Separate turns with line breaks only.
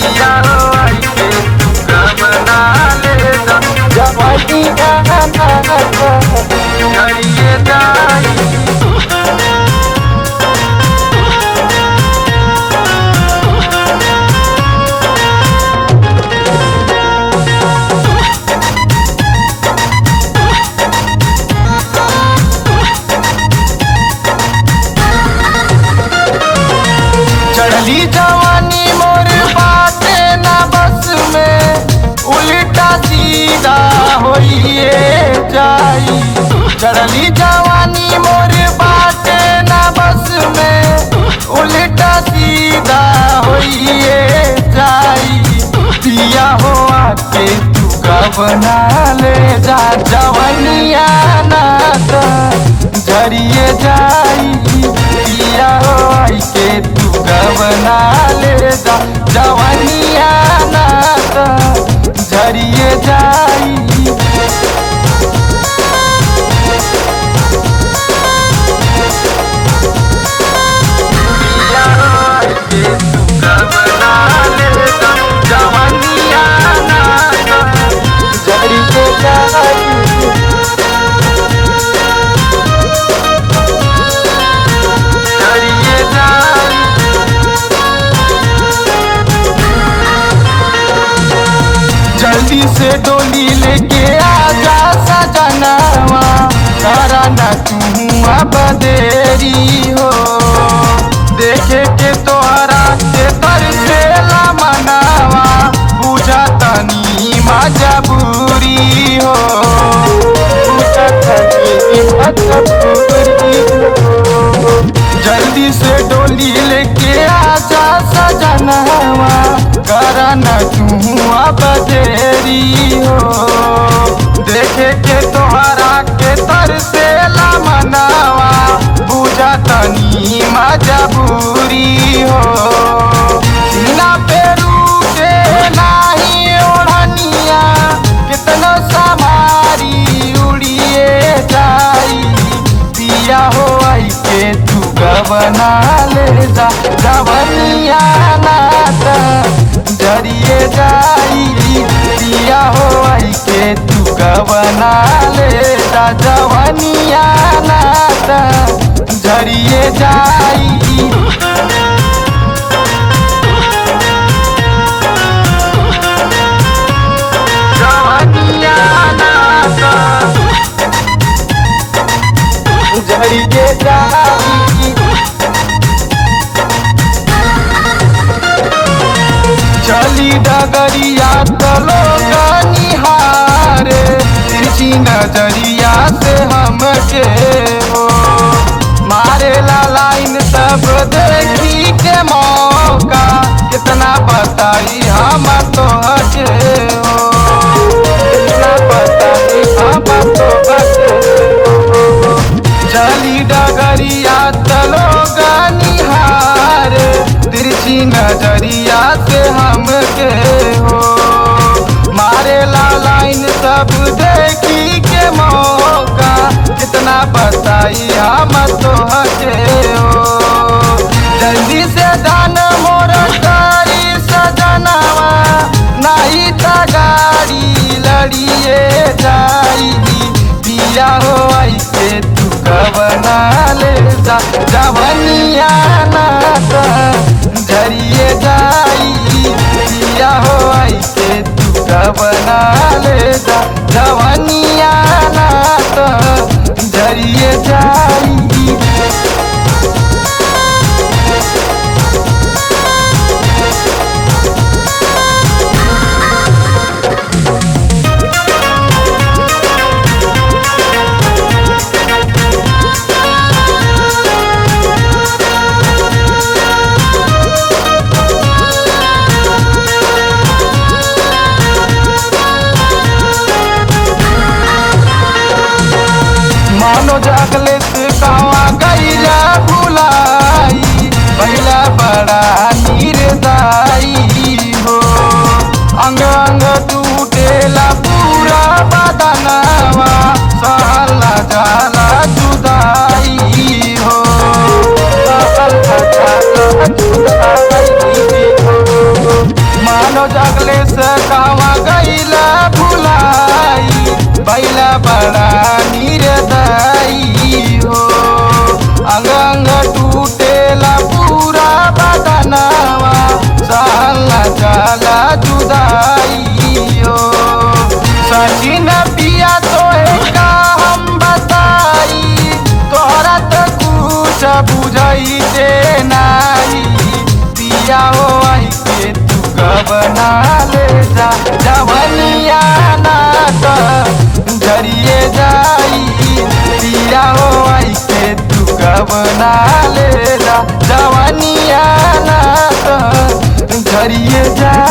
पिया हो आई के तू बना ले जा जवनिया झरिए जाई। चढ़ली जवानी मोर बाटे ना बस में उल्टा सीधा होइए जाई। चढ़ली जवानी मोर बाटे ना बस में उल्टा सीधा होइए जाई। पिया हो आके तू बना ले जा जवनिया ना झरिए जाई। पिया हो आई के तू बना ले जा जवनिया ना झरिए जाई। पिया हो आई के तू बना ले जा जवनिया ना झरिए जाई। जल्दी से डोली लेके आजा सजनवा करा न तू अब देरी हो। देखे के तोहरा के तरसेला मनावा बुझा तनी मजबूरी हो। बुझा तनी मजबूरी हो। जल्दी से डोली लेके आजा सजनवा करा न तू अब देरी हो। देखे के तोहरा के तरसेला मनावा बुझा तनी मजबूरी हो। सीना पेरू के नाही ओढ़निया कितना समारी उड़िए जाई। पिया हो आई के तू बना ले जा जवनिया ना झरिए जाई। पिया हो आई के तू बना ले जा जवनिया ना झरिए जाई। जवनिया ना झरिए जाई। चली डगरिया तलो निहारे तिरछी नजरिया से हमके हो। मारे ला लाइन सब देखी के मौका कितना बताई हम तो हके हो। कितना बताई हम तो हके हो। चली डगरिया तलो निहारे तिरछी नजरिया से हमके हो। मारे ला लाइन सब देखी के मौका कितना बताई हम तो हके हो। जल्दी से दान मोर करी सजनवा नहीं त गाड़ी लड़िए जाई। पिया हो आई के तू बना ले जा जवनिया ना झरिए जाई। पिया हो आई के तू बना ले जा जवनिया ना झरिए जाई। मानो जागले से गाँव कुछ बुझाइते नाही पिया हो आई के तू गबना ले जा जवनिया ना तो झरिए जाई पिया हो आई के तू गबना ले जा जवनिया ना तो झरिए जाई।